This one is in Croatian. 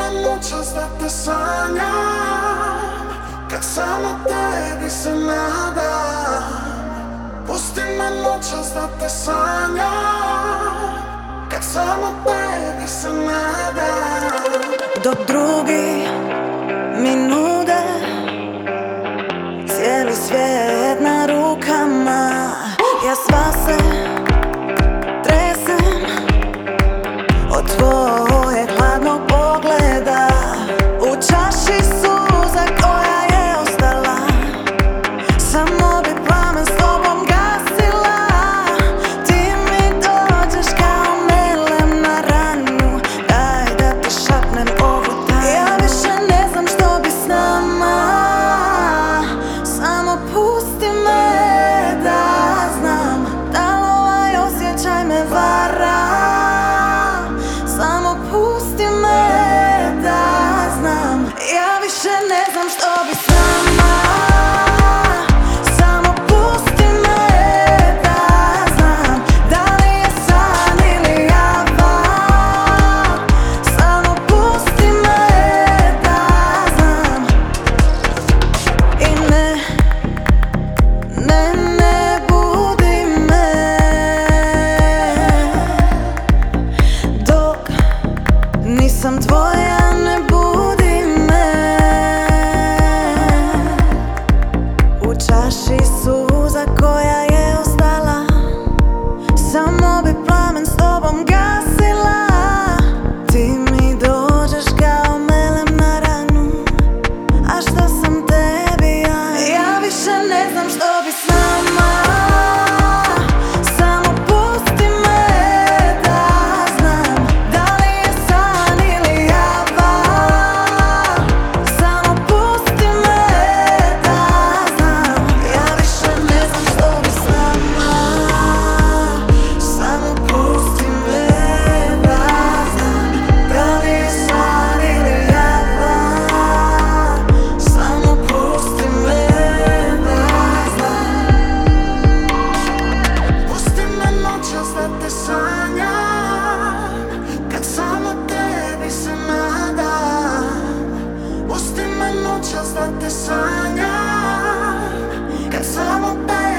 noćas da te sanjam, kad samo tebi se nadam. Pusti me noćas da te sanjam, kad samo tebi se nadam. Dok drugi mi nude cijeli svijet na rukama, ja sva se tresem od tvojeg hladnog pogleda. U čaši suza koja je ostala, samo bi plamen s tobom gasila. Ti mi dođeš kao melem na ranu, daj da ti šapnem ovu tajnu. Ja više ne znam što bi s nama, samo pusti me da znam da li ovaj osjećaj me vara. Samo pusti me da znam, ja više ne znam što bi s nama. Samo pusti me da znam da li je san ili java. Samo pusti me da znam. I ne budi me dok nisam tvoja, ne budi me. U čaši suza koja je ostala, samo bi plamen s tobom gasila. Ti mi dođeš kao melem na ranu, a što sam tebi ja? Ja više ne znam što bi s nama. Samo pusti me da znam da li je san ili java. Samo pusti me da znam, ja više ne znam što bi s nama. Samo pusti me da znam da li je san ili java. Samo pusti me da znam. Pusti me noćas da te sanjam, kad samo tebi se nadam. Pusti me noćas da te sanjam, kad samo tebi